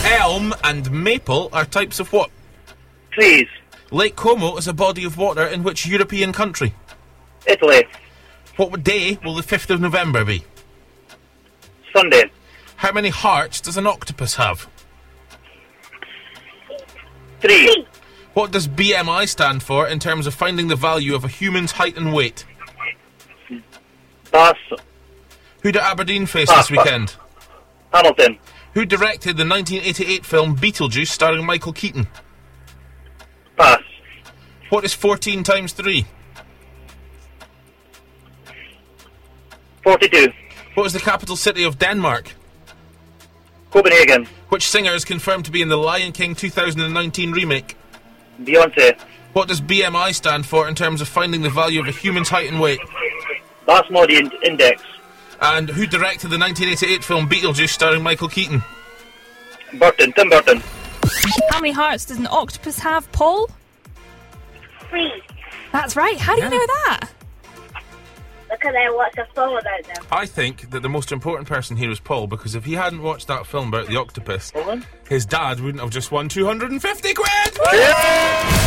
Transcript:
Elm and maple are types of what? Trees. Lake Como is a body of water in which European country? Italy. What day will the 5th of November be? Sunday. How many hearts does an octopus have? 3. What does BMI stand for in terms of finding the value of a human's height and weight? Pass. Who did Aberdeen face this weekend? Hamilton. Who directed the 1988 film Beetlejuice starring Michael Keaton? Pass. What is 14 times 3? 42. What is the capital city of Denmark? Copenhagen. Which singer is confirmed to be in the Lion King 2019 remake? Beyonce. What does BMI stand for in terms of finding the value of a human's height and weight? Basmodi Index. And who directed the 1988 film Beetlejuice starring Michael Keaton? Burton. Tim Burton. How many hearts does an octopus have, Paul? 3. That's right. How do you know that? Because I watched a film about them. I think that the most important person here is Paul, because if he hadn't watched that film about the octopus, his dad wouldn't have just won 250 quid! Yeah!